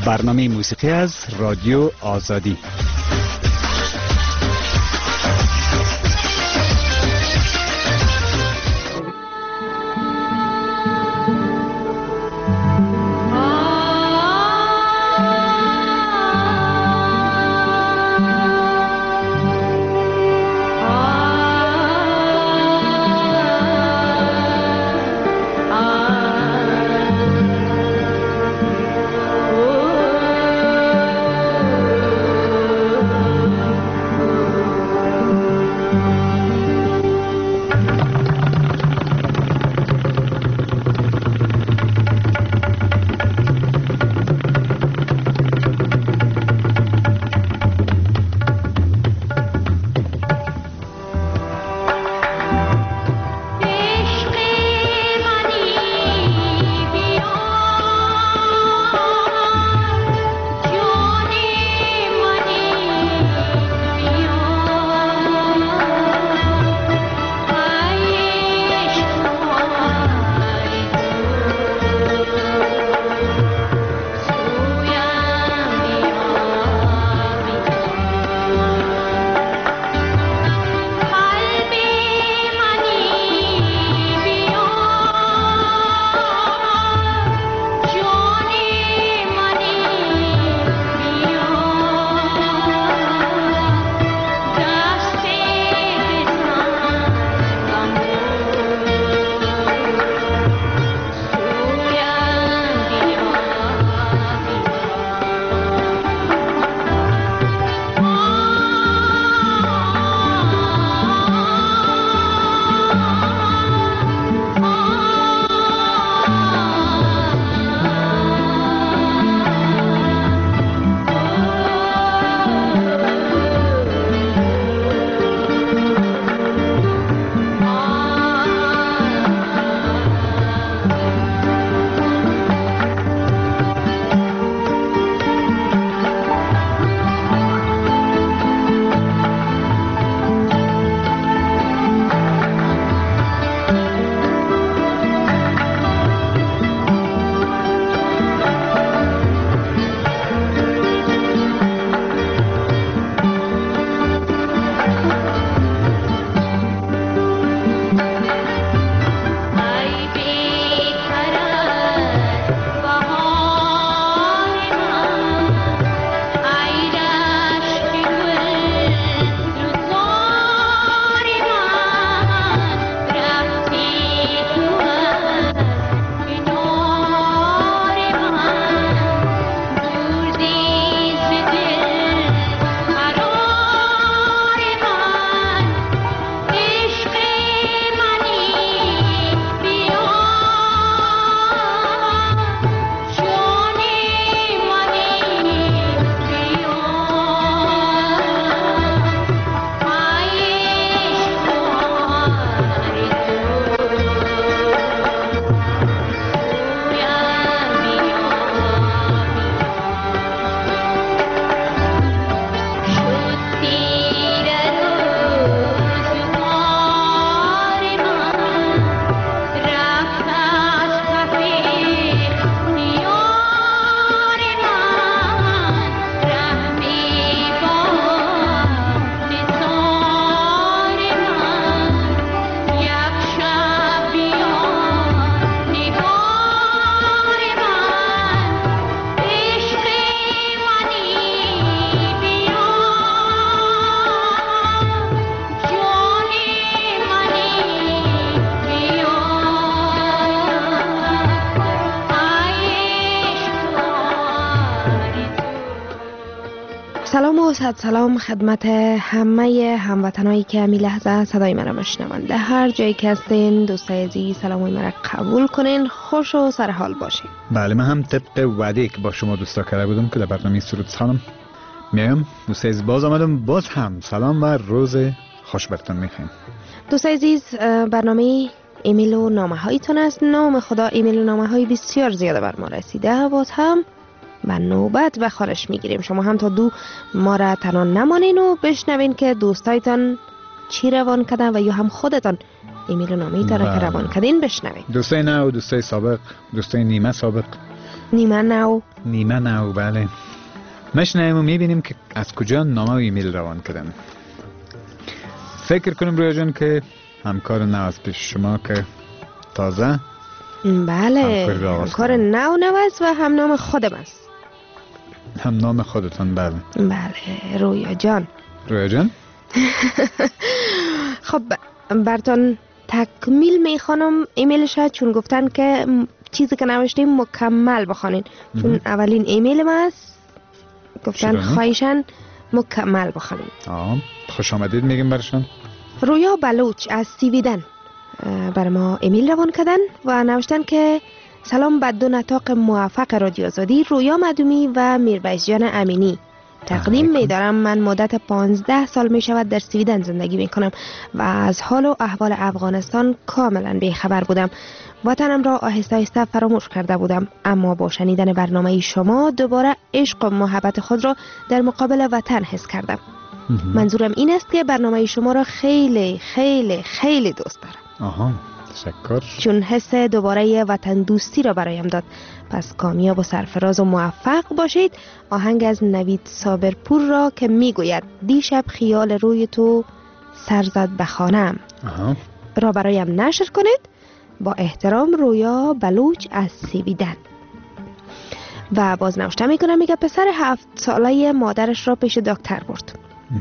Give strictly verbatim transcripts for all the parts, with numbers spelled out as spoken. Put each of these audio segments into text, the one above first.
برنامه موسیقی از رادیو آزادی. سلام و صد سلام خدمت همه هموطنایی که امی لحظه صدای مرا میشنوند. در هر جایی که هستین دوستای عزیز سلام مرا قبول کنین، خوش و سرحال باشین. بله، من هم طبق وعده که با شما دوستا کرده بودم که در برنامه سرود سالم میام. دوستای عزیز باز آمدم، باز هم سلام و روز خوش براتون میخوایم. دوستای عزیز برنامه ایمیل و نامه هایتون است. نام خدا ایمیل و نامه های بسیار زیاده بر ما رسیده، باز هم و نوبت به خارش میگیریم. شما هم تا دو ما را تنها نمانین و بشنوین که دوستایتان چی روان کردن و یا هم خودتان ایمیل و نامه ایتان را که روان کردین بشنوین. دوستای نو، دوستای سابق، دوستای نیمه سابق نیمه نو. نیمه نو، بله. مشنیم و میبینیم که از کجا نامه و ایمیل روان کردن. فکر کنم رویا جان که همکار نو از پیش شما که تازه بله، همکار نو نو است و هم نام خودم است. هم نام خودتان؟ بله بله، رویا جان. رویا جان؟ خب براتون تکمیل میخوانم ایمیلش، چون گفتن که چیزی که نوشتیم مکمل بخوانین، چون اولین ایمیل ما است، گفتن خواهشن مکمل بخوانین. آه خوش آمدید میگیم برشان. رویا بلوچ از سیویدن بر ما ایمیل روان کردن و نوشتن که سلام بر دو نطاق موفق رادیو آزادی، رویا مدومی و میربیز جان امینی. تقدیم می‌دارم من مدت پانزده سال می شود در سویدن زندگی می کنم و از حال و احوال افغانستان کاملا بیخبر بودم. وطنم را آهسته آهسته فراموش کرده بودم، اما با شنیدن برنامه شما دوباره عشق و محبت خود را در مقابل وطن حس کردم. منظورم این است که برنامه شما را خیلی خیلی خیلی دوست دارم. آها، تشکر. چون حس دوباره وطن دوستی را برایم داد. پس کامیاب و سرفراز و موفق باشید. آهنگ از نوید صابرپور را که میگوید دیشب خیال روی تو سر زد به خانه‌ام را برایم نشر کنید. با احترام، رویا بلوچ از سیویدن. و باز نوشته میکنم، میگه پسر هفت ساله مادرش را پیش دکتر برد.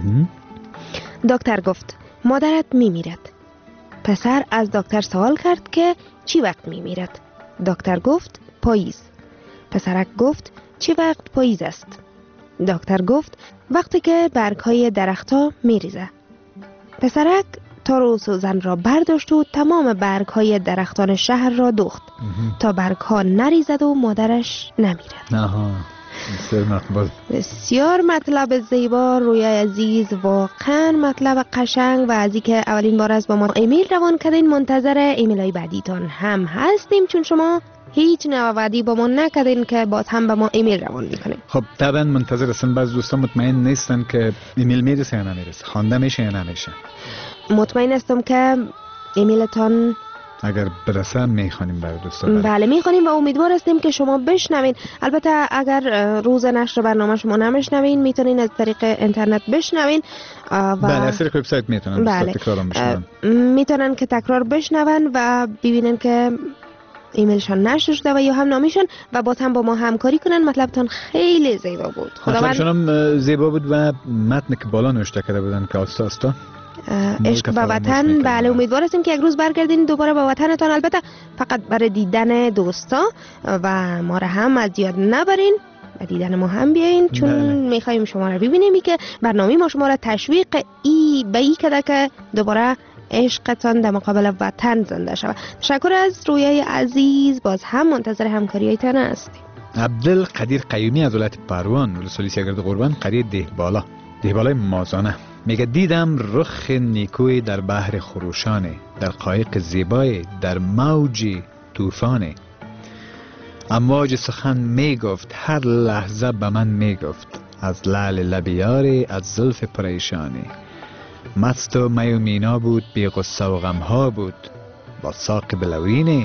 دکتر گفت مادرت میمیرد. پسر از دکتر سوال کرد که چی وقت میمیرد؟ دکتر گفت پاییز. پسرک گفت چی وقت پاییز است؟ دکتر گفت وقتی که برگ‌های درخت‌ها میریزه. پسرک تار و سوزن را برداشت و تمام برگ‌های درختان شهر را دوخت تا برگ‌ها نریزد و مادرش نمیرد. آها، بسیار مقبول. بسیار مطلب زیبا روی عزیز، واقعا مطلب قشنگ. و از اینکه اولین بار از با ما ایمیل روان کردین، منتظر ایمیلای بعدیتان هم هستیم، چون شما هیچ نوادی با ما نکردین که باز هم به ما ایمیل روان میکنین. خب طبعا منتظر هستم. بعض دوستان مطمئن نیستن که ایمیل میرسه یا نمیرسه، خوانده میشه یا نمیشه. مطمئن هستم که ایمیلتان اگر برسه میخوانیم برای دوستان. بله میخوانیم و امیدوار هستیم که شما بشنوین. البته اگر روز نشر برنامه شما نمیشنوین، میتونین از طریق اینترنت بشنوین. و بله، از طریق وبسایت میتونن. بله. تکرار بشنون. میتونن که تکرار بشنون و ببینن که ایمیلشان نشر شده و یا هم نامیشون و باز هم با ما همکاری کنن. مطلبتون خیلی زیبا بود. مطلبشون هم زیبا بود و متن که بالا نوشته کرده بودن که آستا آستا عشق به وطن. بله، امیدوار هستیم که یک روز برگردین دوباره به وطنتان، البته فقط برای دیدن دوستا و ما را هم از یاد نبرین و دیدن ما هم بیاین، چون میخواییم شما را ببینیم که برنامه ما شما را تشویق ای به ای کده که دوباره عشقتان در مقابل وطن زنده شود. تشکر از رویای عزیز، باز هم منتظر همکاریتان هستیم. عبدالقدیر قیومی از ولایت پروان، ولسوالی سرگرد قربان، قریه دهبالا، دهبالای مازانه، میگه دیدم رخ نیکوی در بحر خروشانه، در قایق زیبای در موج طوفانه. امواج سخن میگفت، هر لحظه به من میگفت، از لعل لب یاری، از زلف پریشانی. مست و می و مینا بود، بی غصه و غمها بود، با ساق بلورینه.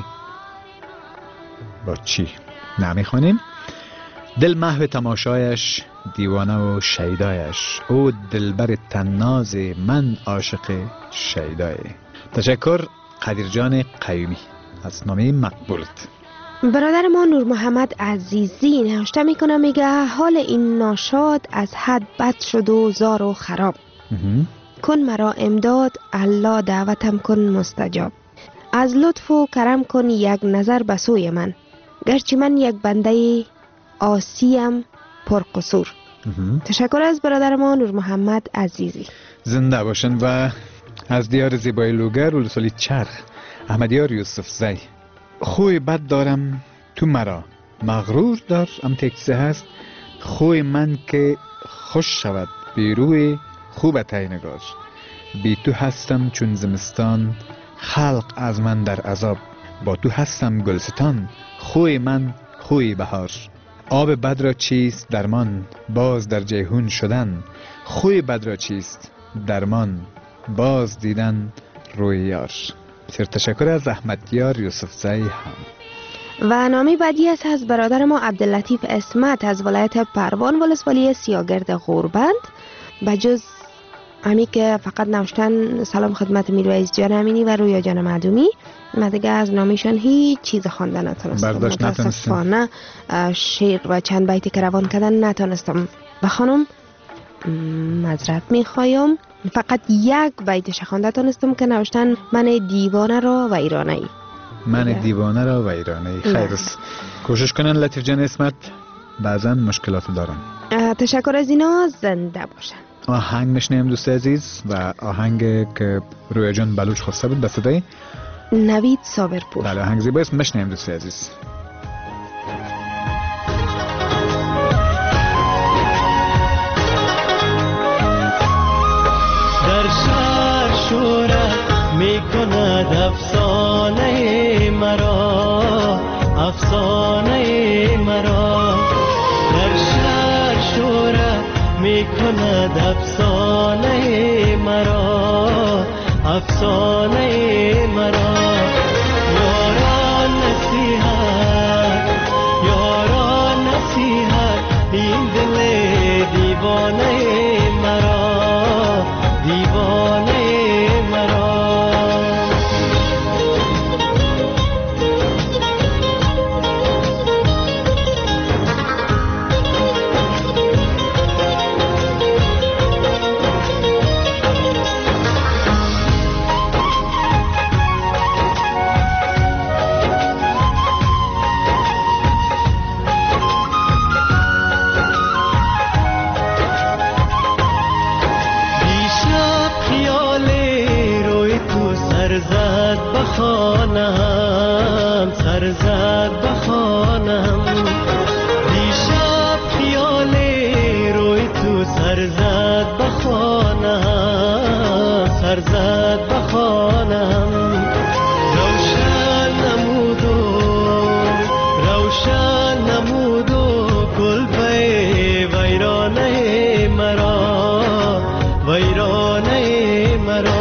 با چی؟ نمیخونیم؟ دل محو تماشایش، دیوانه و شیدایش، او دلبر تناز، من عاشق شیدای. تشکر قدیر جان قیومی از نامه مقبولت. برادر ما نور محمد عزیزی نوشته میکنه، میگه حال این ناشاد از حد بد شد و زار و خراب. کن مرا امداد، الله دعوتم کن مستجاب. از لطف و کرم کن یک نظر به سوی من، گرچه من یک بنده آسیم پرقصور. تشکر از برادر ما نور محمد عزیزی. زنده باشن. و از دیار زیبای لوگر ولسوالی چرخ، احمدیار یوسف زی، خوی بد دارم تو مرا مغرور دار. ام تکسه هست خوی من که خوش شود بیروی خوب تینگار. بی تو هستم چون زمستان، خلق از من در عذاب. با تو هستم گلستان، خوی من خوی بهار. آب بد را چیست درمان، باز در جیهون شدن. خوی بد را چیست درمان، باز دیدن روی یار. بسیار تشکر از احمدیار یوسف زی هم. و نامه بعدی است از برادر ما عبداللطیف اسمت از ولایت پروان ولسوالی سیاگرد غوربند. بجز همی که فقط نوشتن سلام خدمت میرویز جان امینی و رویا جان معدومی، من دیگه از نامیشان هیچ چیز خواندن نتونستم. برداشت متاسفانه شعر و چند بیتی که روان کردن نتونستم بخوانم، معذرت میخوایم. فقط یک بیتش خوانده تونستم که نوشتن من دیوانه را و ایرانه ای. من دیوانه را و ایرانه ای. خیر است، کوشش کنن لطیف جان اسمت، بعضا مشکلات دارن. تشکر از اینا، زنده باشن. آهنگ میشنیم دوست عزیز و آهنگ که رویا جان بلوچ خواسته بود به صدای نوید صابرپور. بله آهنگ زیباست، میشنیم دوست عزیز. در شهر شوره میکند افسانه مرا، افسانه مرا. در شهر شوره میکند افسانه مرا، افسانه مرا. یاران نصیحت، یاران نصیحت، این دل دیوانه مرا، دیوانه مرا. سرزد بخوانم، سرزد بخوانم. دیشب خیال روی تو سرزد بخوانم، سرزد بخوانم. روشن نمودو، روشن نمودو کلبه ویرانه مرا، ویرانه مرا.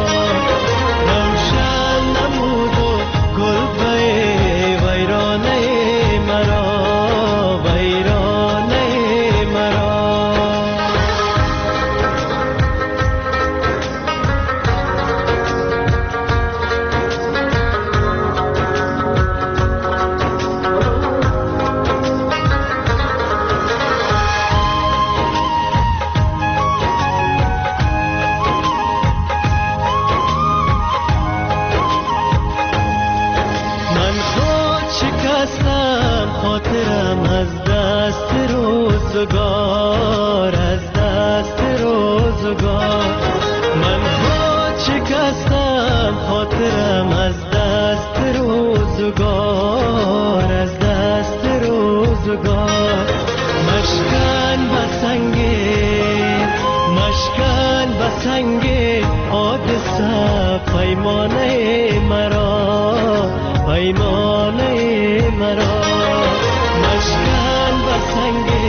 خاطرم از دست روزگار، از دست روزگار. من خود شکستم خاطرم از دست روزگار، از دست روزگار. مشکن بسنگه، مشکن بسنگه حادثه پیمانه مرا، پیمانه مرا. مشکن بسنگه،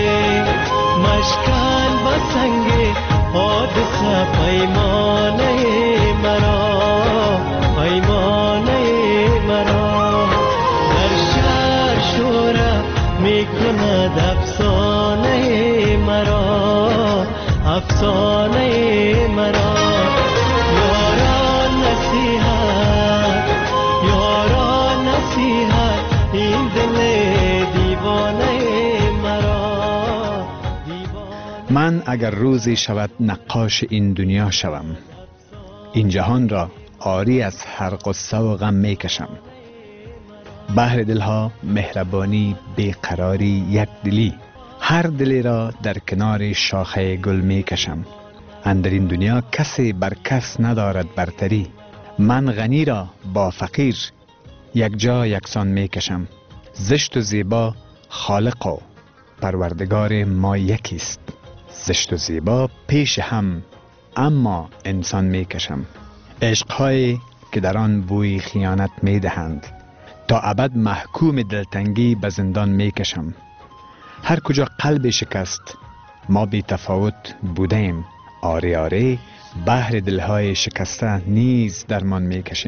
مشکن بسنگه حادثه پیمانه مرا، پیمانه مرا. در شهر شوره میکند افسانه مرا، افسانه مرا. یاران نصیحت، یاران نصیحت، این دل دیوانه مرا، دیوانه. من اگر روزی شود نقاش این دنیا شوم، این جهان را عاری از هر قصه و غم میکشم. بحر دلها مهربانی بیقراری یک دلی، هر دلی را در کنار شاخه گل میکشم. اندر این دنیا کسی بر کس ندارد برتری، من غنی را با فقیر یک جا یکسان میکشم. زشت و زیبا خالق و پروردگار ما یکیست، زشت و زیبا پیش هم اما انسان میکشم. عشقهایی که در آن بوی خیانت میدهند، تا ابد محکوم دلتنگی به زندان میکشم. هر کجا قلب شکست ما بی تفاوت بودیم، آره آره بحر دلهای شکسته نیز درمان میکشیم.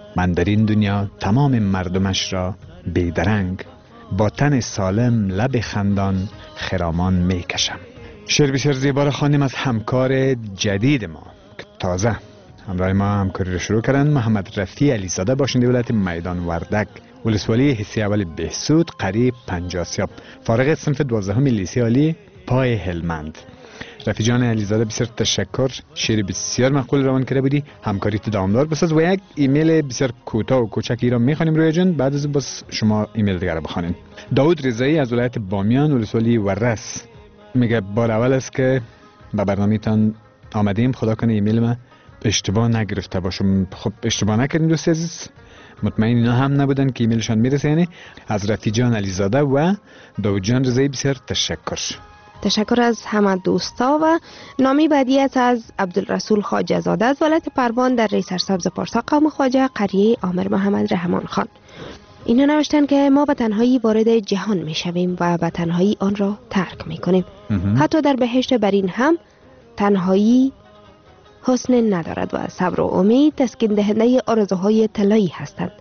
من در این دنیا تمام مردمش را بیدرنگ، با تن سالم لب خندان خرامان می کشم. شعر بسیار زیبا را خواندیم از همکار جدید ما که تازه همراه ما همکاری را شروع کردن. محمد رفیع علیزاده، باشنده ولایت میدان وردک، ولسوالی حسی اول بهسود، قریب پنجاسیاب، فارغ صنف دوازدهم لیسه عالی پای هلمند. رفیع جان علیزاده بسیار تشکر، شعر بسیار معقول روان کرده بودی، همکاری تو دوامدار بساز و یک ایمیل بسیار کوتاه و کوچکی را میخوانیم روی جان، بعد از بس شما ایمیل دیگر را بخوانید. داود رضایی از ولایت بامیان، ولسوالی ورس، میگه بار اول است که به برنامه‌تان آمدیم، خدا کنه ایمیل ما اشتباه نگرفته باشم. خب اشتباه نکردیم دوستی عزیز، مطمئن اینا هم نبودن که ایمیلشان میرسه. یعنی از رفیع جان علیزاده و داود جان رضایی بسیار تشکر. تشکر از همه دوستا. و نامی بعدی است از عبدالرسول خواجه زاده از ولایت پروان در ری سرسبز پارسا قوم خواجه، قریه عامر محمد رحمان خان. اینا نوشتن که ما به تنهایی وارد جهان می شویم و به تنهایی آن را ترک می کنیم. حتی در بهشت برین هم تنهایی حسن ندارد و صبر و امید تسکین دهنده آرزوهای طلایی هستند.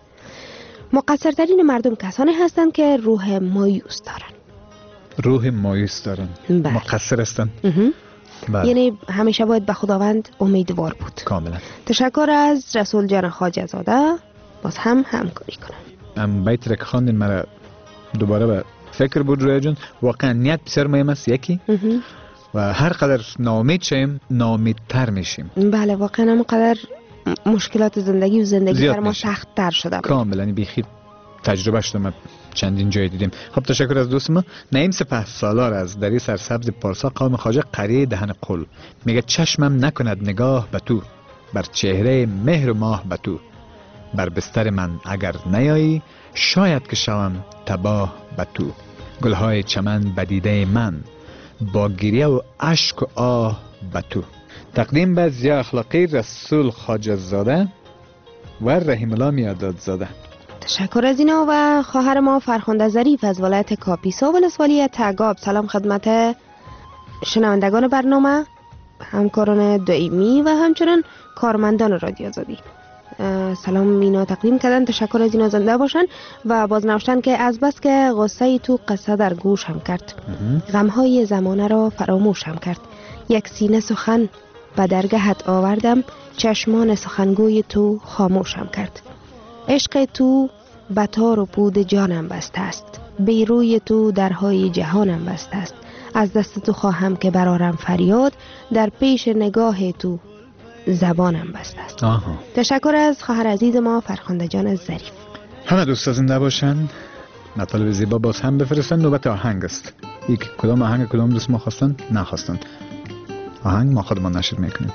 مقصرترین مردم کسانی هستند که روح مایوس دارند. روح مایوس دارن، بله. مقصر هستن. بله. یعنی همیشه باید به خداوند امیدوار بود. کاملا. تشکر از رسول جان خواجه زاده، باز هم همکاری کنم. ام بیت رک خواندین مرا دوباره به فکر بود روی جون. واقعا نیت بسیار مهم است یکی و هر قدر ناامید شیم ناامیدتر میشیم. بله واقعا همونقدر مشکلات زندگی و زندگی بر ما سخت تر شده. کاملا بیخی تجربه شدم، چندین جای دیدیم. خب تشکر از دوست ما نعیم سپه سالار از دری سرسبز پارسا قوم خواجه، قریه دهن قل، میگه چشمم نکند نگاه به تو، بر چهره مهر و ماه به تو، بر بستر من اگر نیایی شاید که شوم تباه به تو، گلهای چمن بدیده من با گریه و اشک و آه به تو. تقدیم به ضیاء اخلاقی رسول خواجه زاده و رحیم الله میاداد زاده. تشکر از اینا. و خواهر ما فرخنده ظریف از ولایت کاپیسا ولسوالی تگاب. سلام خدمت شنوندگان برنامه، همکاران دائمی و همچنین کارمندان رادیو آزادی. سلام اینا تقدیم کردن. تشکر از اینا، زنده باشن. و باز نوشتن که از بس که غصه تو قصه در گوشم کرد، غمهای زمانه را فراموشم کرد، یک سینه سخن به درگهت آوردم، چشمان سخنگوی تو خاموشم کرد. عشق تو به تار و پود جانم بسته است، بیروی تو درهای جهانم بسته است، از دست تو خواهم که برارم فریاد، در پیش نگاه تو زبانم بسته است. آها. تشکر از خواهر عزیز ما فرخنده جان ظریف. همه دوستا زنده باشن، مطالب زیبا باز هم بفرستن. نوبت آهنگ است. یک کدام آهنگ کدام دوست ما خواستن نخواستن آهنگ ما خودمان نشر میکنیم.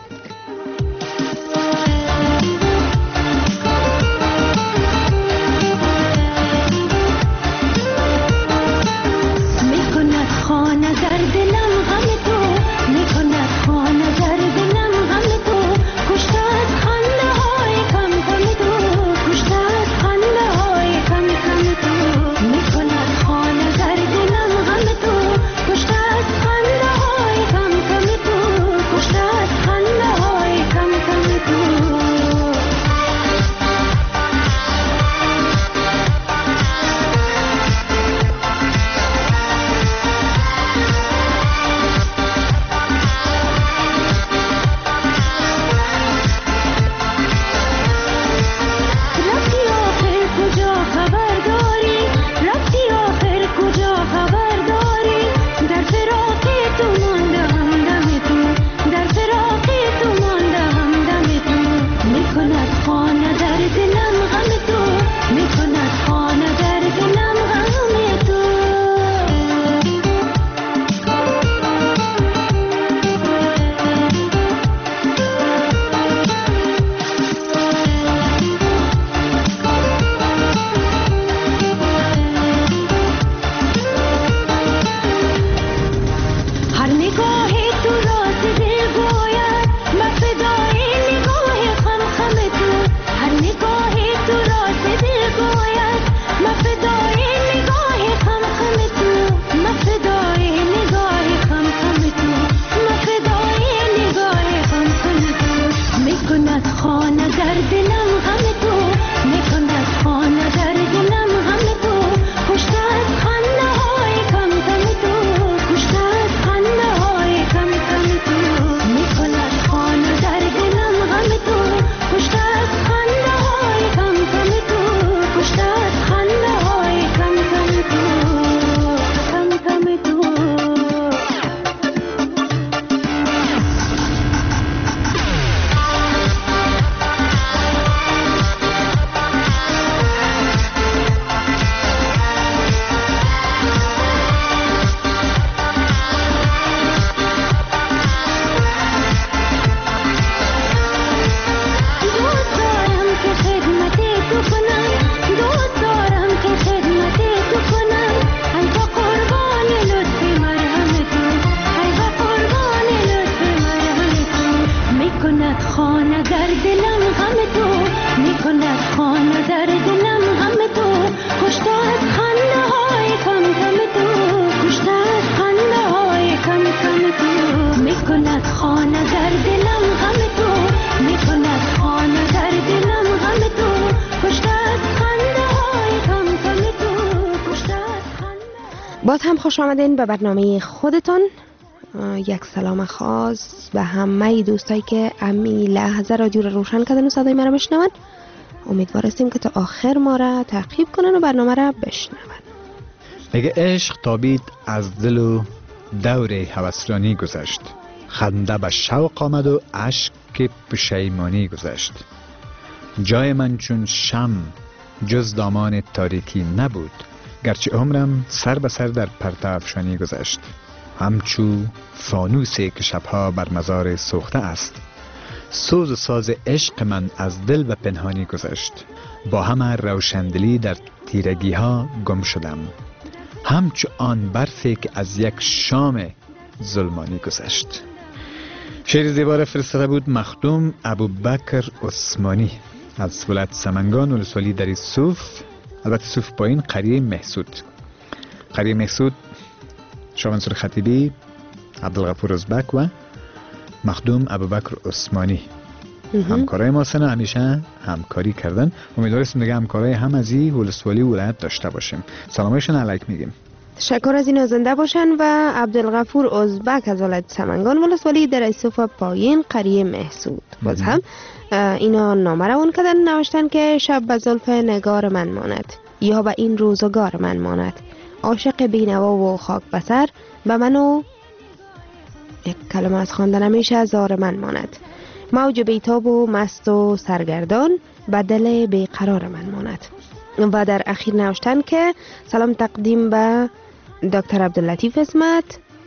خنده باز هم خوش آمدین به برنامه خودتان. یک سلام خاص به همه دوستایی که امی لحظه رادیو رو روشن کردن و صدای ما رو بشنون. امیدوار هستیم که تا آخر ما را تعقیب کنن و برنامه را بشنون. میگه عشق تابید از دل و دور هوسرانی گذشت، خنده به شوق آمد و اشک پشیمانی گذشت. جای من چون شم جز دامان تاریکی نبود، گرچه عمرم سر به سر در پرتو افشانی گذشت. همچو فانوسی که شبها بر مزار سوخته است، سوز و ساز عشق من از دل و پنهانی گذشت. با همه روشندلی در تیرگی ها گم شدم، همچو آن برفی که از یک شام ظلمانی گذشت. شعر زیبا را فرستاده بود مخدوم ابوبکر عثمانی از ولایت سمنگان ولسوالی دری صوف، البته صوف پایین، قریه محسود. قریه محسود شاه منصور خطیبی، عبدالغفور ازبک و مخدوم ابوبکر عثمانی همکارای ما سن همیشه همکاری کردن. امیدواریم دیگه همکارای هم از این ولسوالی ولایت داشته باشیم. سلامایشون علیک میگیم. تشکر از این زنده باشن. و عبدالغفور ازبک از ولایت سمنگان ولسوالی در صوف پایین قریه محسود باز هم اینا نامه روان کردن، نوشتن که شب به زلف نگار من ماند، یا به این روزگار من ماند، عاشق بینوا و خاک بسر به منو یک کلمه از خواندن میشه زار من ماند، موج بیتاب و مست و سرگردان به دل بیقرار من ماند. و در اخیر نوشتن که سلام تقدیم به دکتر عبداللطیف اسمت،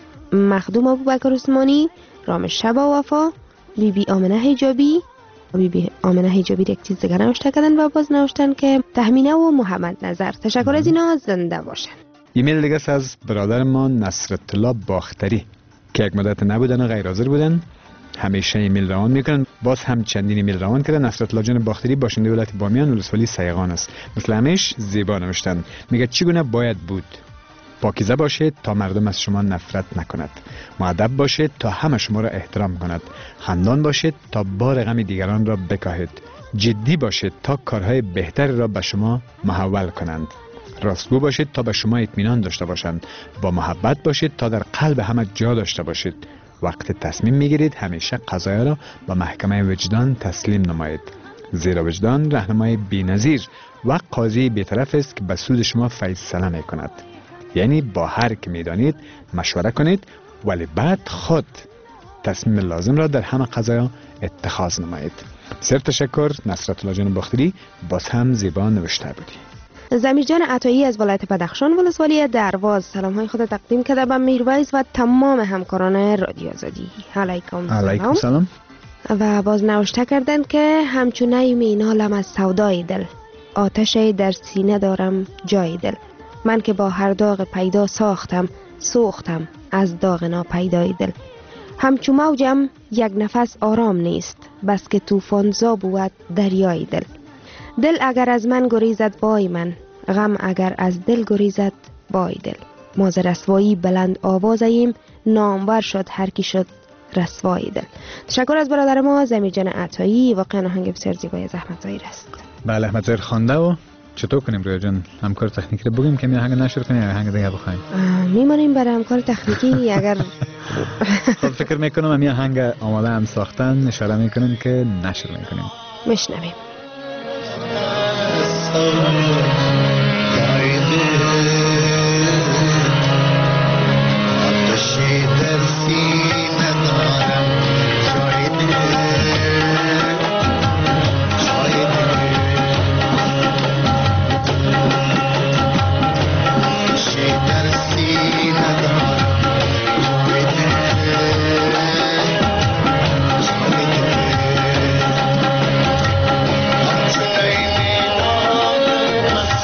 مخدوم ابوبکر عثمانی، رام شب و وفا، بی بی آمنه حجابی. بی بی آمنه حجابی یک چیز دیگر نوشته کردن و باز نوشتن که تهمینه و محمد نظر. تشکر از اینا، زنده باشن. ایمیل دیگه از برادر ما نصرت الله باختری که یک مدت نبودن و غیر حاضر بودن، همیشه ایمیل روان میکنن. باز هم چندین ایمیل روان کردن. نصرت الله جان باختری باشنده ولایت بامیان ولسوالی سیغان است. مثل همیش زیبا نوشتن. میگه چگونه باید بود؟ پاکیزه باشید تا مردم از شما نفرت نکند، مؤدب باشید تا همه شما را احترام کند، خندان باشید تا بار غم دیگران را بکاهید، جدی باشید تا کارهای بهتر را به شما محول کنند، راستگو باشید تا به شما اطمینان داشته باشند، با محبت باشید تا در قلب همه جا داشته باشید. وقت تصمیم میگیرید همیشه قضایا را به محکمه وجدان تسلیم نمایید، زیرا وجدان راهنمای بی‌نظیر و قاضی بی‌طرف است که به سود شما فیصله میکند. یعنی با هر که میدانید مشوره کنید، ولی بعد خود تصمیم لازم را در همه قضایا اتخاذ نمایید. بسیار تشکر نصرت الله جان باختری، باز هم زیبا نوشته بودی. زمیر جان عطایی از ولایت بدخشان ولسوالی درواز سلام های خود تقدیم کرده به میرویس و تمام همکاران رادیو آزادی. علیکم سلام. علیکم سلام. و باز نوشته کردن که همچون مینالم از سودای دل، آتش در سینه دارم جای دل، من که با هر داغ پیدا ساختم سوختم از داغ ناپیدای دل. همچو موجم یک نفس آرام نیست، بس که طوفان زا بود دریای دل. دل اگر از من گریزد بای من، غم اگر از دل گریزد بای دل. ما ز رسوایی بلند آوازیم، نامور شد هر کی شد رسوای دل. تشکر از برادر ما زمیر جان عطایی. واقعا آهنگ بسیار زیبای از احمد ظاهر است. بله احمد ظاهر خوانده. و چطور کنیم رویا جان همکار تکنیکی رو بگیم که می آهنگ نشر کنیم یا آهنگ دیگه بخوایم؟ میمونیم برای همکار تکنیکی. اگر خود فکر میکنم می آهنگ آماده هم ساختن، اشاره میکنیم که نشر میکنیم. میشنویم. I'm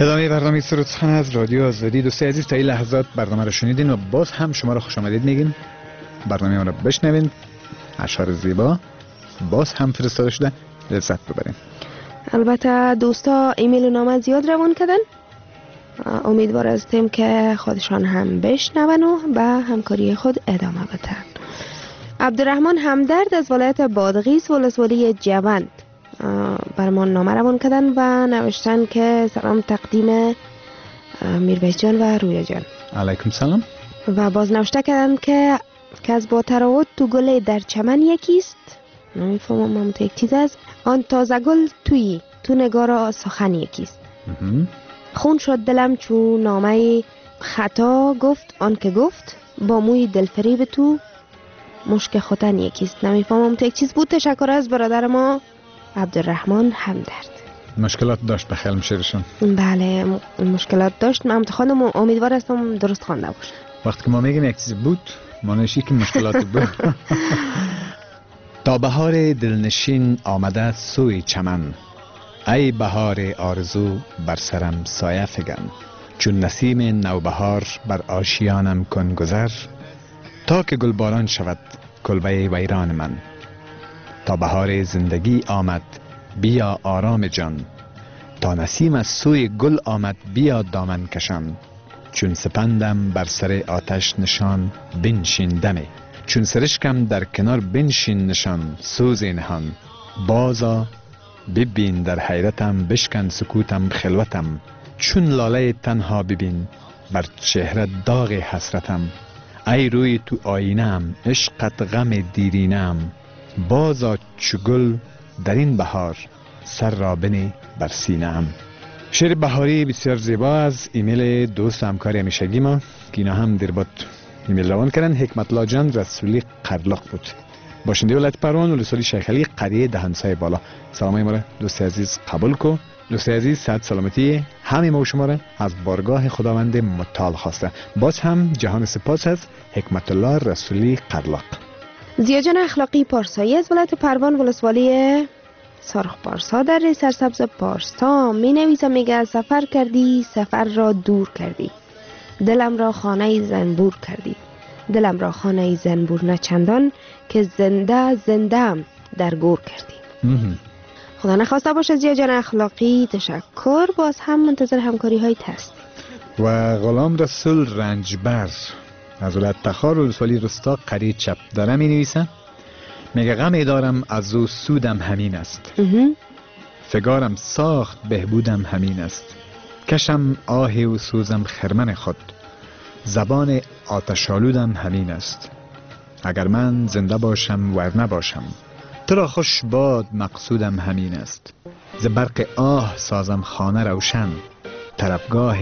ادامه برنامه سرود سخن از رادیو آزادی. دوستای عزیز تا این لحظات برنامه رو شنیدین و باز هم شما رو خوش آمدید میگیم. برنامه ما رو بشنوین، اشعار زیبا باز هم فرستاده شده، لذت ببرین. البته دوستا ایمیل و نامه زیاد روان کردن، امیدوار هستیم که خودشان هم بشنون و به همکاری خود ادامه بدن. عبدالرحمن همدرد از ولایت بادغیس ولسوالی جوند برمان نامه روان کردن و نوشتن که سلام تقدیم میرویس جان و رویا جان. علیکم سلام. و باز نوشته کردن که که از با تراوت تو گل در چمن یکیست، نمیفهمم هم تو یک چیز است، آن تازه گل توی تو نگارا سخن یکیست. خون شد دلم چون نامه خطا گفت آن که گفت با موی دلفریب تو مشک خوتن یکیست. نمیفهمم تو یک چیز بود. تشکر از برادر ما عبدالرحمن همدرد. مشکلات داشت به خیال میشرشون؟ بله مشکلات داشت. من خواندم و امیدوار هستم درست خوانده باشه. وقتی که ما میگیم یک چیز بود معنیش که مشکلات بود. تا بهار دلنشین آمده سوی چمن، ای بهار آرزو بر سرم سایه فگن. چون نسیم نوبهار بر آشیانم کن گذر، تا که گلباران شود کلبه ویران من. تا بهار زندگی آمد بیا آرام جان، تا نسیم از سوی گل آمد بیا دامن کشان. چون سپندم بر سر آتش نشان بنشین دمه، چون سرشکم در کنار بنشین نشان سوز نهان. بازا ببین در حیرتم بشکن سکوتم خلوتم، چون لاله تنها ببین بر چهره داغ حسرتم. ای روی تو آینم عشقت غم دیرینم، بازا چو گل در این بهار سر را بنه بر سینه‌ام. شعر بهاری بسیار زیبا از ایمیل دوست و همکار همیشگی ما که اینا هم در بود ایمیل روان کردن. حکمت الله جان رسولی قرلاق بود، باشنده ولایت پروان ولسوالی شیخ علی قریه دهنسای بالا. سلامای ما را دوست عزیز قبول کو. دوست عزیز صحت سلامتی همه ما و شما را از بارگاه خداوند متعال خواسته. باز هم جهان سپاس از حکمت الله رسولی قرلاق. زیاجان اخلاقی پارسایی از ولایت پروان ولسوالی سرخ پارسا در سرسبز پارسا می نویسم، میگه سفر کردی سفر را دور کردی، دلم را خانه زنبور کردی. دلم را خانه زنبور نه چندان که زنده زنده‌ام در گور کردی. خدا نخواسته باشه زیاجان اخلاقی. تشکر. باز هم منتظر همکاری های هست. و غلام رسول رنجبر از ولایت تخار ولسوالی رستا قریه چپ داره می نویسه، میگه غم دارم از او سودم همین است، فگارم ساخت بهبودم همین است. کشم آه و سوزم خرمن خود، زبان آتشالودم همین است. اگر من زنده باشم ور نباشم، تو را خوش باد مقصودم همین است. ز برق آه سازم خانه روشن، طربگاه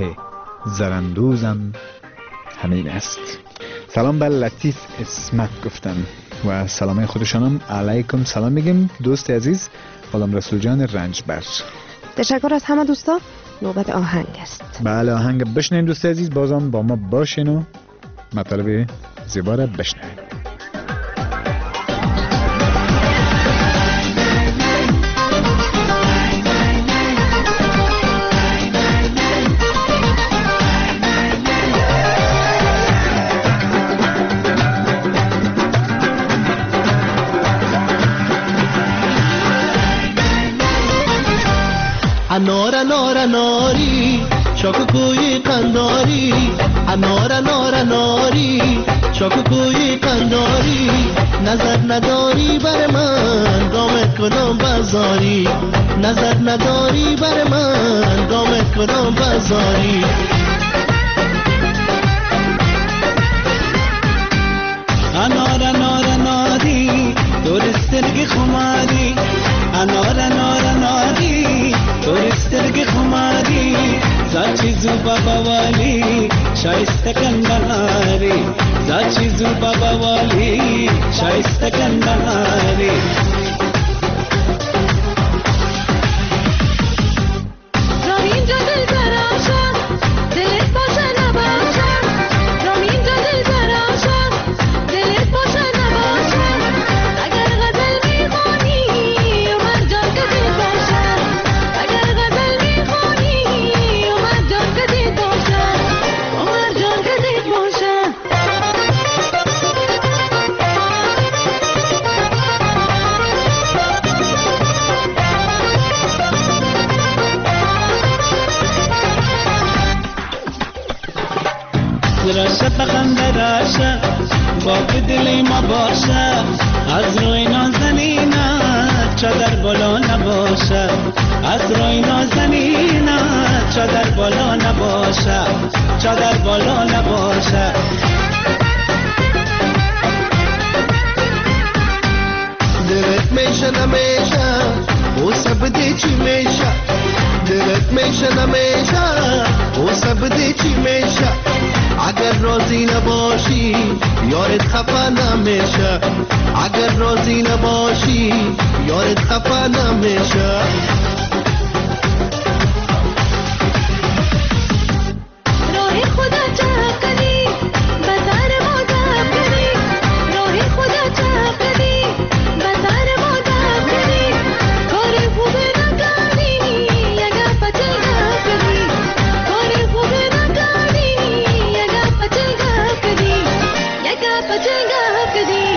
زرندوزم همین است. سلام بر لطیف اسمت گفتن و سلام خودشانم علیکم سلام میگیم. دوست عزیز غلام رسول جان رنجبر. تشکر از همه دوستا. نوبت آهنگ است. بله آهنگ بشنویم دوست عزیز. بازم با ما باشین و مطالب زیبا را بشنویم. انار انار اناری چاکو کوی قنداری، انار انار اناری چاکو کوی قنداری. نظر نداری بر من گامت کنم بازاری، نظر نداری بر من گامت کنم بازاری. انار انار اناری دورسترگی خماری، انار انار اناری دورسترگی خماری. زاچی زو بابا والی شایسته کنداری، زاچی زو بابا والی شایسته کنداری. شفقم براشه با دل ما باشه از روی نازنینت چادر بالا نباشه از روی نازنینت چادر بالا نباشه چادر بالا نباشه دلت میشه نمیشه او سبدی چی میشه دلت میشه نمیشه او سبدی چی میشه اگر راضی نباشی یارت خفه نمیشه اگر راضی نباشی یارت خفه نمیشه راه خدا چقدی بازار ما چقدی راه خدا چقدی بازار ما چقدی کار خوب نکردی یگا پچل کردی کار خوب نکردی یگا پچل کردی یگا پچل کردی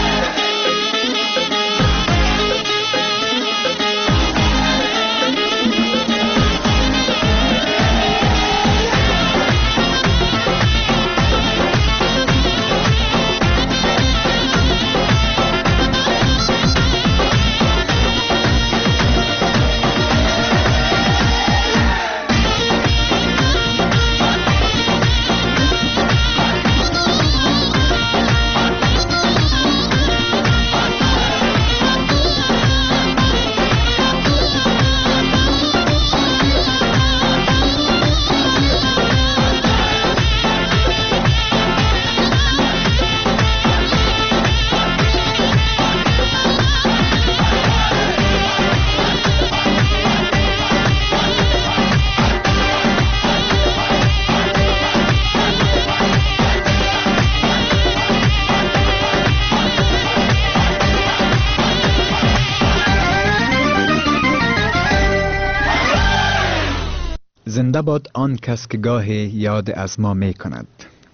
زنده باد آن کس که گاهی یاد از ما می کند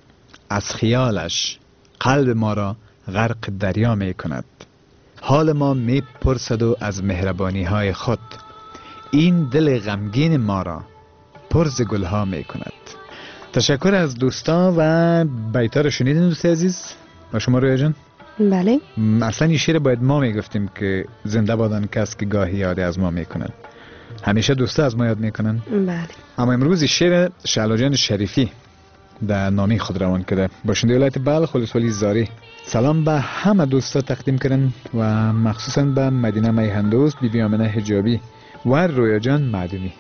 از خیالش قلب ما را غرق دریا می کند حال ما می پرسد و از مهربانی های خود این دل غمگین ما را پرز گلها می کند. تشکر از دوستا و بیتا رو شنیدین دوست عزیز و شما رویا جان؟ بله. اصلا این شعر باید ما می گفتیم که زنده باد آن کس که گاهی یاد از ما می کند. همیشه دوستا از ما یاد میکنن. بله. اما امروز شعر شعلا جان شریفی در نامی خود روان کرده. باشنده ولایت بلخ ولسوالی زاری. سلام به همه دوستا تقدیم کردن و مخصوصا به مدینه میهندوست، بی بی آمنه حجابی و رویا جان معدومی.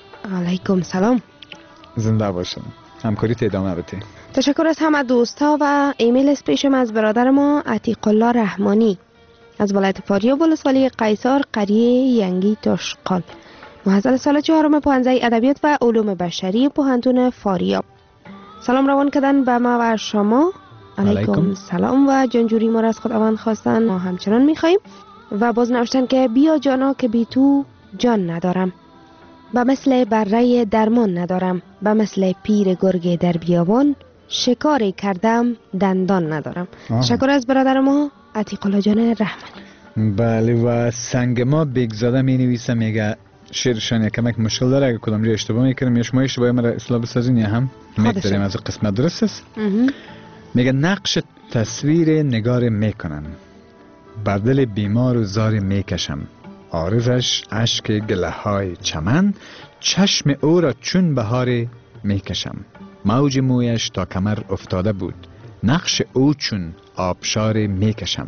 علیکم سلام. زنده باشن. همکاری ادامه بده. تشکر از همه دوستا و ایمیل اسپیشم از برادر ما عتیق الله رحمانی از ولایت فاریاب ولسوالی قیصر قریه ینگی تاشقال. محصل سال چهارم پانزده ادبیات و علوم بشری پوهنتون فاریاب. سلام روان کردن به ما و شما. علیکم, علیکم. سلام و جانجوری ما را از خداوند خواستن ما همچنان میخواییم و باز نوشتن که بیا جانا که بی تو جان ندارم، به مثل بره درمان ندارم، به مثل پیر گرگ در بیابان شکاری کردم دندان ندارم. تشکر از برادر ما عتیق الله جان رحمانی. بله و سنگ ما بگزاده می نویسه میگه شعرشان یکمک مشکل داره، اگه کدام جای اشتباه میکنم یا شما اشتباهی مرا اصلاح بسازین یا هم میگذاریم از قسمت درست است. میگه نقش تصویر نگار میکنم، بر دل بیمار و زار میکشم، عارضش اشک گله های چمن، چشم او را چون بهار میکشم، موج مویش تا کمر افتاده بود، نقش او چون آبشار میکشم،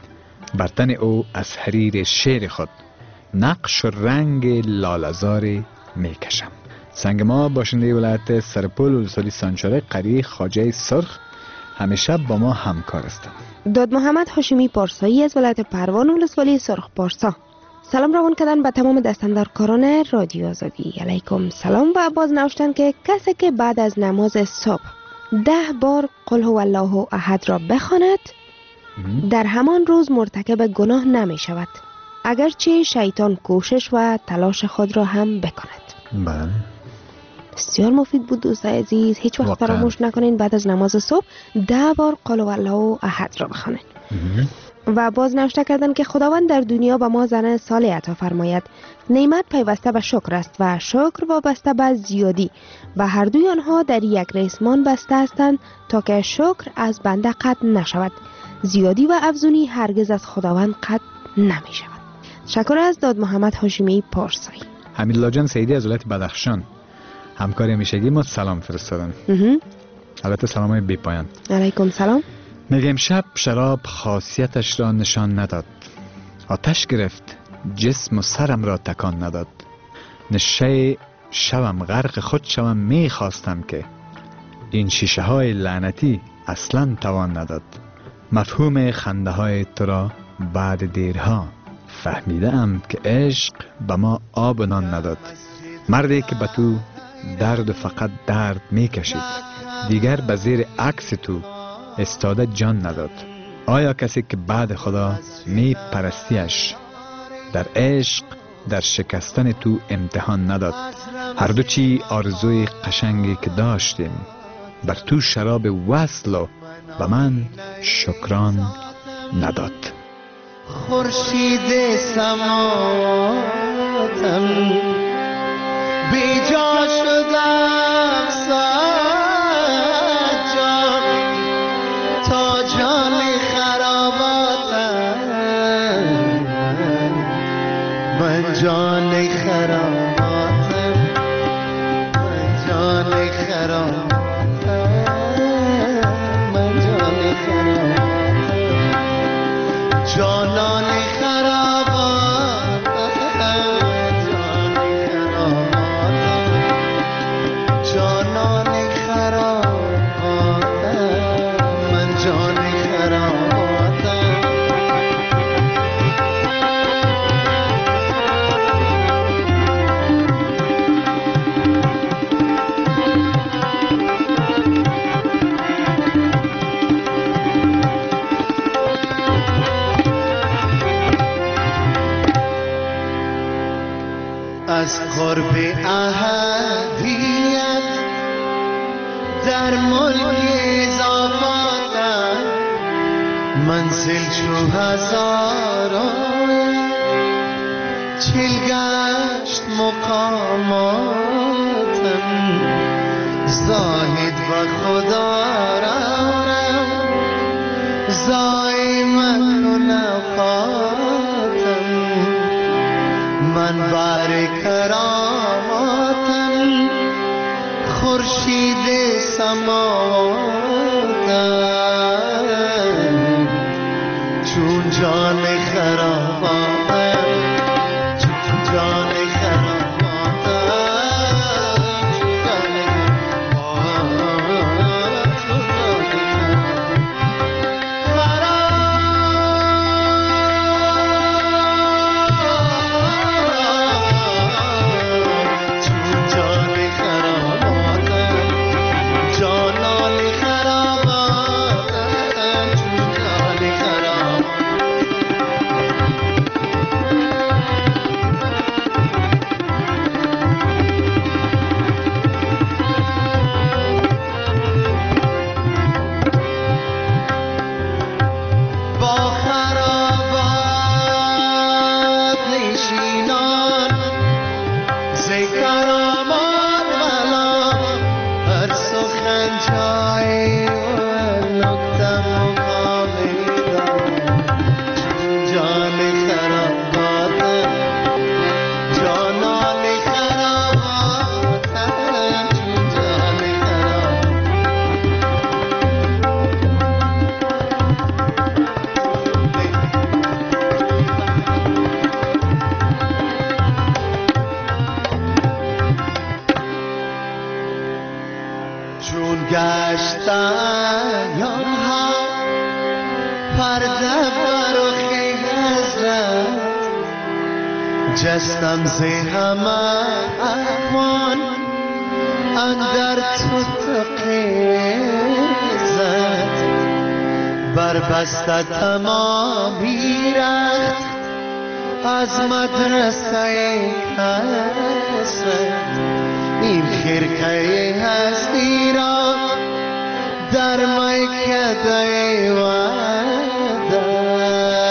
بر تن او از حریر شعر خود نقش و رنگ لالزار میکشم. سنگ ما باشنده ولایت سرپل ولسوالی سانچاره قریه خواجه سرخ همیشه با ما همکار هستند. داد محمد هاشمی پارسایی از ولایت پروان ولسوالی سرخ پارسا. سلام روان کردن به تمام دستاندرکاران رادیو آزادی. علیکم سلام و باز نوشتن که کسی که بعد از نماز صبح ده بار قل هو الله احد را بخواند در همان روز مرتکب گناه نمی شود، اگرچه شیطان کوشش و تلاش خود را هم بکند. بله. بسیار مفید بود دوستای عزیز. هیچ وقت فراموش نکنین بعد از نماز صبح ده بار قل هو الله احد را بخوانید. و باز نوشته کردند که خداوند در دنیا به ما زن صالح عطا فرماید. نعمت پیوسته به شکر است و شکر وابسته به زیادی و هر دوی آنها در یک ریسمان بسته هستند تا که شکر از بنده قطع نشود. زیادی و افزونی هرگز از خداوند قطع نمی شود. شکر از داد محمد هاشمی پارسایی. حمیدالله جان سیدی از ولایت بدخشان همکار همیشگی ما سلام فرستادن. البته سلامای بی پایان. علیکم سلام. میگه امشب شراب خاصیتش را نشان نداد، آتش گرفت جسم و سرم را تکان نداد. نشه شوم غرق خود شوم میخواستم که این شیشه های لعنتی اصلا توان نداد. مفهوم خنده های تو را بعد دیرها فهمیده ام که عشق به ما آب و نان نداد. مردی که به تو درد و فقط درد میکشید دیگر به زیر عکس تو استاده جان نداد. آیا کسی که بعد خدا می پرستیش در عشق در شکستن تو امتحان نداد؟ هر دو چی آرزوی قشنگی که داشتیم بر تو شراب وصل و به من شکران نداد. خورشید سماواتم بی جا شدم سجاد تا جان خراباتم من جان خراباتم من جان خراباتم من جان خراباتم جانان از قرب احدیت در ملک اضافاتم منزل چو هزاران چل گشت مقاماتم زاهد و خدا رم زای مکن افاتم من بر کراماتم خورشید سماواتم چون جان خراباتم چون جان خراباتم چون جان جستم زی همه احوان اندر تو تقیزت بر بسته تمامی رخت از مدرسه کسرت این خرقه هستی را در میکده وعده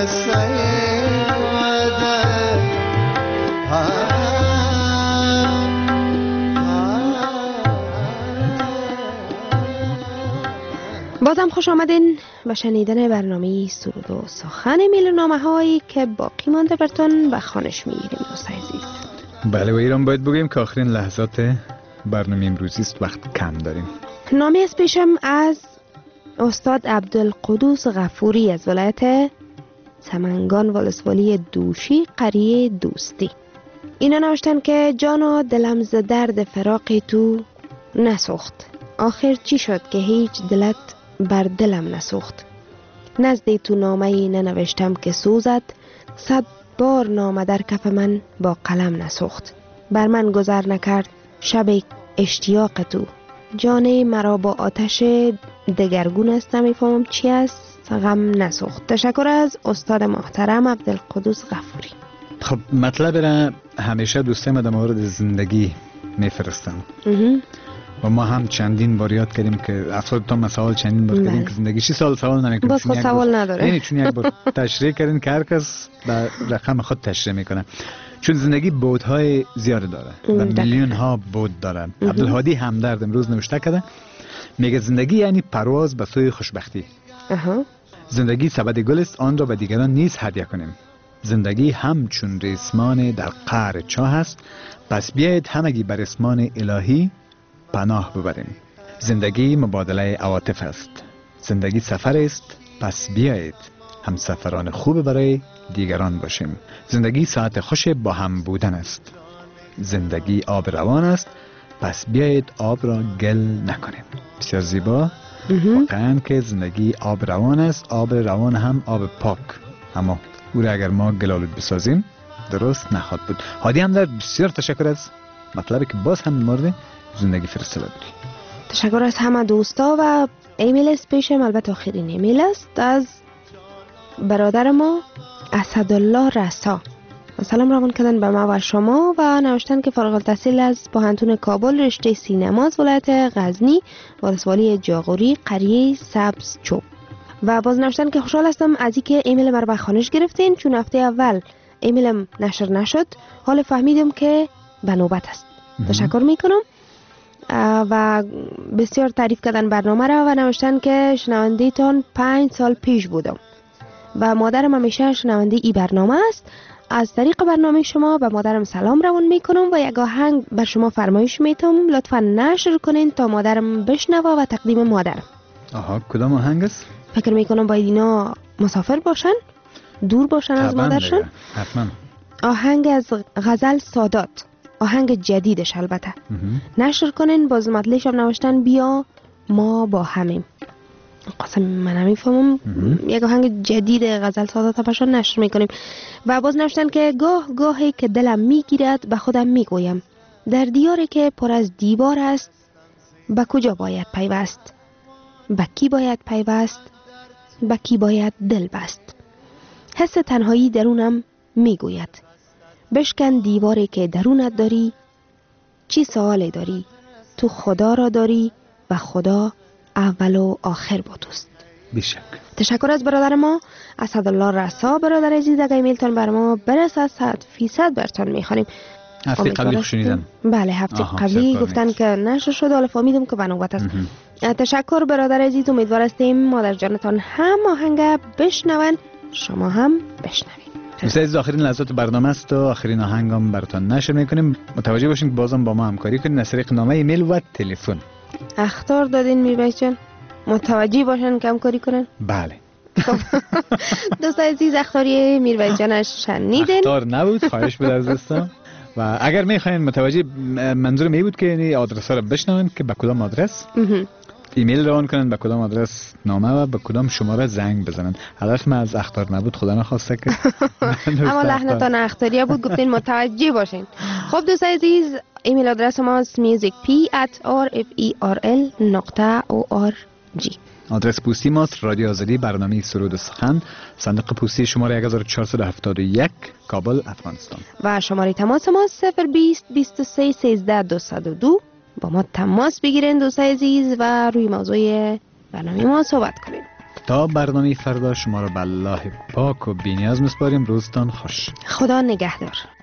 قصه وعده بازم خوش آمدین به شنیدن برنامه سرود و سخن میلنامه هایی که باقی مانده براتون به خوانش میگیریم دوستای عزیز. بله و ایران باید بگیم که آخرین لحظات برنامه امروزی است، وقت کم داریم. نامه از پیشم از استاد عبدالقدوس غفوری از ولایت سمنگان ولسوالی دوشی قریه دوستی. اینا نوشتن که جانا دلم ز درد فراق تو نسوخت، آخر چی شد که هیچ دلت بر دلم نسوخت. نزد تو نامه ننوشتم که سوزد، صد بار نامه در کف من با قلم نسوخت. بر من گذر نکرد شب اشتیاق تو، جانه مرا با آتش دگرگون است، نمیفهمم چی است غم نسوخت. تشکر از استاد محترم عبدالقدوس غفوری. خب مطلب را همیشه دوستای ما در مورد زندگی میفرستن و ما هم چندین بار یاد کردیم که افراد تا مسائل چندین بار کردیم که زندگی چی سال سوال نمیکنه، باز خود سوال نداره، یعنی چون یک بار تشریح کردیم که هر کس به رقم خود تشریح میکنه، چون زندگی بودهای زیاد داره و میلیون ها بود داره. عبدالهادی همدرد امروز نوشته کرده، میگه زندگی یعنی پرواز به سوی خوشبختی. اها. زندگی سبد گل است، آن را به دیگران نیز هدیه کنیم. زندگی همچون ریسمان در قعر چاه است، پس بیایید همگی بر ریسمان الهی پناه ببریم. زندگی مبادله عواطف است. زندگی سفر است، پس بیایید هم سفران خوب برای دیگران باشیم. زندگی ساعت خوش با هم بودن است. زندگی آب روان است، پس بیایید آب را گل نکنیم. بسیار زیبا. واقعا که زندگی آب روان است، آب روان هم آب پاک، اما او را اگر ما گلالود بسازیم درست نخواهد بود. هادی هم در بسیار تشکر از مطلبی که باز هم مورد زندگی فرستاده بودی. تشکر از همه دوستا و ایمیل است پیشم، البته آخرین ایمیل است از برادر ما اسدالله رسا. سلام روان کردن به ما و شما و نوشتن که فارغ التحصیل از پوهنتون کابل رشته سینما از ولایت غزنی ولسوالی جاغوری قریه سبز چوب. و باز نوشتن که خوشحال هستم از اینکه ایمیل مرا به خوانش گرفتین، چون هفته اول ایمیلم نشر نشد، حال فهمیدم که به نوبت است. تشکر میکنم و بسیار تعریف کردن برنامه را و نوشتن که شنونده تان پنج سال پیش بودم و مادرم همیشه شنونده ای برنامه است. از طریق برنامه شما به مادرم سلام روان میکنم و یک آهنگ بر شما فرمایش میتم، لطفا نشر کنین تا مادرم بشنوه و تقدیم مادرم. آها، کدام آهنگ است؟ فکر میکنم باید اینا مسافر باشن، دور باشن از مادرشون. حتما. آهنگ از غزل سادات، آهنگ جدیدش البته. نشر کنین. باز مطلعش هم نوشتن بیا ما با همیم. قسم من نمیفهمم، یک آهنگ جدید غزل سادات باشن نشر میکنیم. و باز نوشتن که گاه گاهی که دلم میگیرد به خودم میگویم در دیاری که پر از دیوار است به کجا باید پیوست، به کی باید پیوست، به کی باید دل بست. حس تنهایی درونم میگوید بشکن دیواری که درونت داری، چی سوالی داری، تو خدا را داری و خدا اول و آخر با توست. بیشک. تشکر از برادر ما اسدالله رسا. برادر عزیز اگر ایمیلتان بر ما برسد صد فیصد برتان میخوانیم. هفته قبلی شنیدم. بله هفته قبلی گفتن که نشر شد، حالا فهمیدم که به نوبت است. تشکر برادر عزیز، امیدوار هستیم مادر جانتان هم آهنگ بشنون، شما هم بشنوید. دوستان آخرین لحظات برنامه است و آخرین آهنگم براتون نشر میکنیم. متوجه باشین که بازم با ما همکاری کنین از طریق نامه ایمیل و تلفن. اخطار دادین میربای جان، متوجه باشن که همکاری کنن. بله. دوستان عزیز اخطاری میربای جانش شنیدین. اخطار نبود، خواهش بود از دوستان. و اگر میخواین متوجه منظورم این بود که این آدرس ها رو بشنون که به کدام آدرس ایمیل روان کنن، به کدام آدرس نامه و به کدام شماره زنگ بزنن. هدف من از اخطار نبود، خدا نخواسته که اما لحنتان اخطاریه بود، گفتین متوجه باشین. خب دوستان عزیز ایمیل آدرس ما است musicp at rferl نقطه org. آدرس پستی ماست رادیو آزادی، برنامه سرود و سخن، صندوق پستی شماره یک هزار و چهارصد و هفتاد و یک، کابل، افغانستان. و شماره تماس ما صفر بیست بیست و سه سیزده دویست و دو. با ما تماس بگیرین دوستان عزیز و روی موضوع برنامه ما صحبت کنیم. تا برنامه فردا شما را به الله پاک و بی‌نیاز میسپاریم. روزتان خوش. خدا نگهدار.